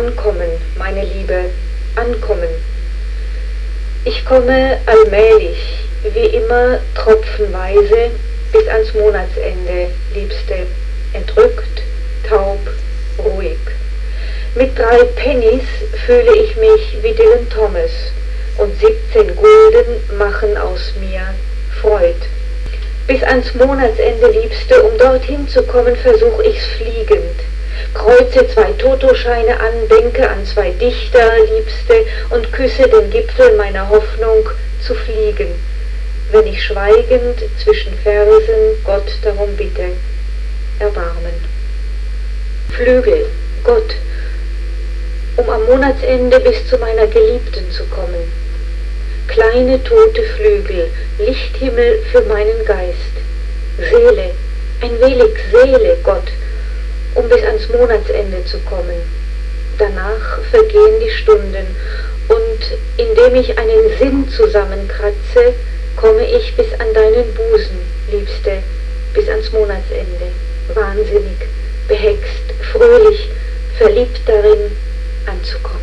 Ankommen, meine Liebe, ankommen. Ich komme allmählich, wie immer tropfenweise, bis ans Monatsende, Liebste, entrückt, taub, ruhig. Mit 3 Pennies fühle ich mich wie Dylan Thomas und 17 Gulden machen aus mir Freud. Bis ans Monatsende, Liebste, um dorthin zu kommen, versuch ich's fliegend. Kreuze 2 Totoscheine an, denke an 2 Dichter, Liebste, und küsse den Gipfel meiner Hoffnung zu fliegen, wenn ich schweigend zwischen Versen Gott darum bitte, Erbarmen. Flügel, Gott, um am Monatsende bis zu meiner Geliebten zu kommen. Kleine tote Flügel, Lichthimmel für meinen Geist. Seele, ein wenig Seele, Gott, um bis ans Monatsende zu kommen. Danach vergehen die Stunden, und indem ich einen Sinn zusammenkratze, komme ich bis an deinen Busen, Liebste, bis ans Monatsende, wahnsinnig, behext, fröhlich, verliebt darin anzukommen.